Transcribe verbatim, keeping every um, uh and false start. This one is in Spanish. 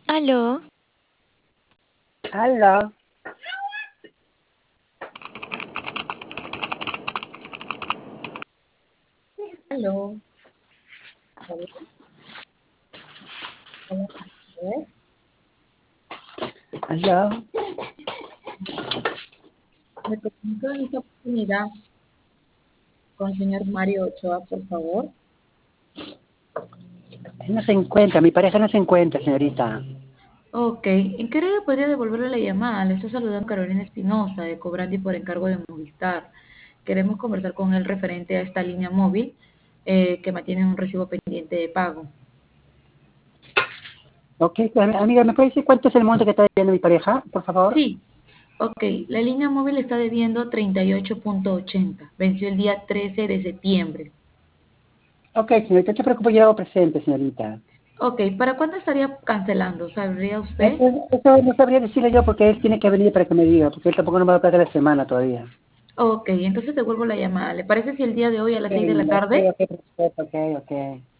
Aló, Aló. Aló, hola, buenas tardes. Aló. Me comunico en esta oportunidad con el señor Mario Ochoa, por favor. Él no se encuentra, mi pareja no se encuentra, señorita. Ok, ¿en qué hora podría devolverle la llamada? Le está saludando Carolina Espinosa de Cobrandi por encargo de Movistar. Queremos conversar con él referente a esta línea móvil eh, que mantiene un recibo pendiente de pago. Ok, am- amiga, ¿me puede decir cuánto es el monto que está debiendo mi pareja, por favor? Sí, ok, la línea móvil está debiendo treinta y ocho punto ochenta. Venció el día trece de septiembre. Ok, señorita, no se preocupe, yo hago presente, señorita. Ok, ¿para cuándo estaría cancelando? ¿Sabría usted? Eso, eso no sabría decirle yo porque él tiene que venir para que me diga, porque él tampoco no me va a pagar la semana todavía. Ok, entonces devuelvo la llamada. ¿Le parece si el día de hoy a las Ok, seis de la ok, tarde? ok, perfecto, ok, ok.